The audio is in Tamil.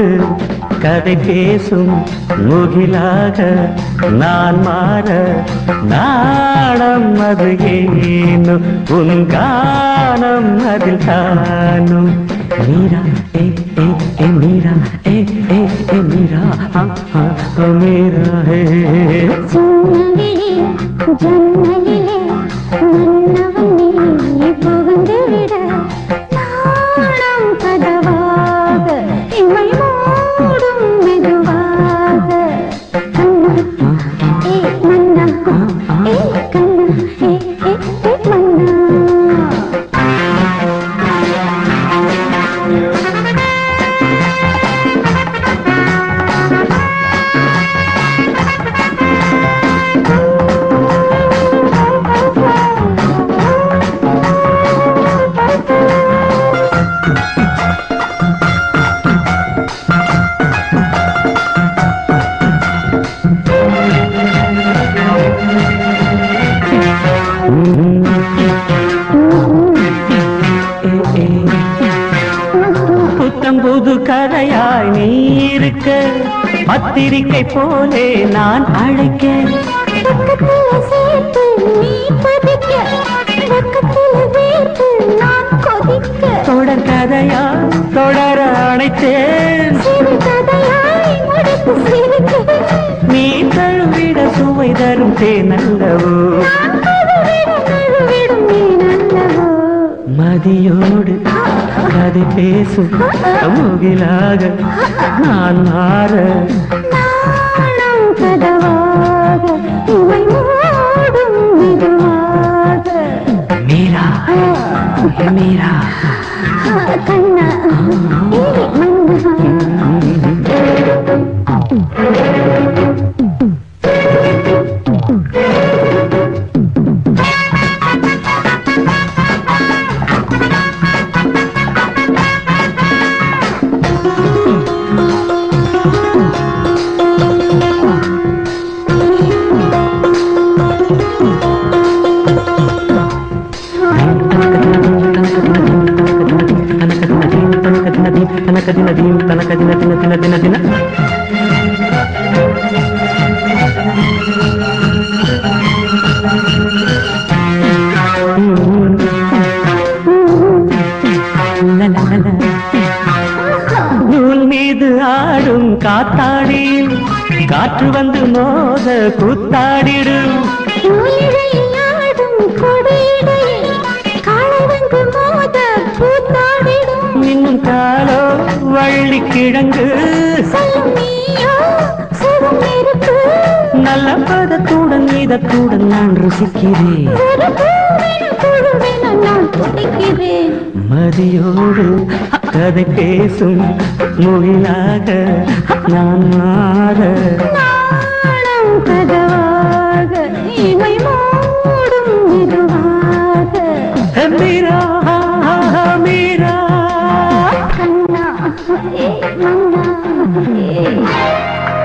மதியோடு கதை பேசும் முகிலாக நான் மாற நாணம் அது ஏனும் உன் கானம் அதில் தானும் மீரா ஏ ஏ ஏ மீரா ஏ ஏ ஏ மீரா மீரா ஹே ஜன்னலிலே மன்னவனே புகுந்து விட நாணம் கதவாக இமை மூடும் மெதுவாக கண்ணா ஏ மன்னா ஏ கண்ணா ஏ ஏ ஏ மன்னா புத்தம்புது கதையாய் நீ இருக்க பத்திரிக்கை போலே நான் அழைக்க பக்கத்துல சேர்த்து நீ பதிக்க பக்கத்துல வேர்த்து நான் கொதிக்க தொடர் கதையா தொடர அணைத்தேன் சிறு கதையாய் முடித்து சிரிக்க நீ தழுவிட சுவை தரும் தேனல்லவோ நான் கழுவிடும் நீ நல்லவோ மதியோடு கதை பேசும் முகிலாக நான் மாற நாணம் கதவாக இமை மூடும் மெதுவாக மீரா மீரா கண்ணா ஏ மன்னா நூல் மீது ஆடும் காத்தாடி காற்று வந்து மோத கூத்தாடிடும் நூலிழையில் ஆடும் கொடியிடையில் காலை வந்து மோத கூத்தாடிடும் இன்னும் காலோ வள்ளி கிழங்கு சொல்லும் நீயோ சுடும் நெருப்பு நல்ல பதத்துடன் இதத்துடன் நான் ருசிக்கிறேன் ஒரு பூவின புழுவென நான் துடிக்கிறேன் மதியோடு கதை பேசும் முகிலாக நான் மாற நாணம் கதவாக இமை மூடும் மெதுவாக மீரா மீரா கண்ணா ஏ மன்னா ஏ